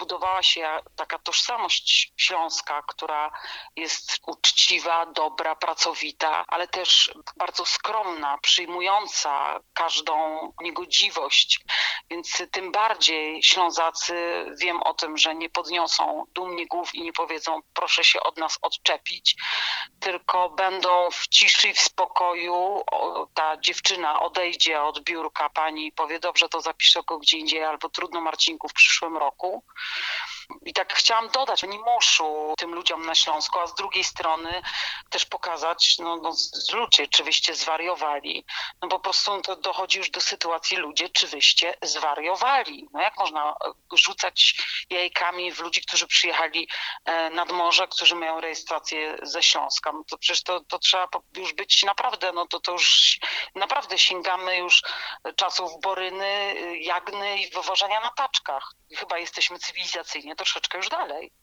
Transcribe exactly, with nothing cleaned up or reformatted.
budowała się taka tożsamość śląska, która jest uczciwa, dobra, pracowita, ale też bardzo skromna, przyjmująca każdą niegodziwość. Więc tym bardziej Ślązacy, wiem o tym, że nie podniosą dumnie głów i nie powiedzą proszę się od nas odczepić, tylko będą w ciszy i w spokoju. O, ta dziewczyna odejdzie od biurka pani i powie dobrze, to zapiszę go gdzie indziej albo trudno Marcinku w przyszłym roku. I tak chciałam dodać, oni muszą tym ludziom na Śląsku, a z drugiej strony też pokazać, no, no ludzie, czy wyście zwariowali. No po prostu to dochodzi już do sytuacji, ludzie, czy wyście zwariowali. No jak można rzucać jajkami w ludzi, którzy przyjechali nad morze, którzy mają rejestrację ze Śląska. No to przecież to, to trzeba już być naprawdę, no to, to już naprawdę sięgamy już czasów Boryny, Jagny i wywożenia na taczkach. Chyba jesteśmy cywilizacyjnie troszeczkę już dalej.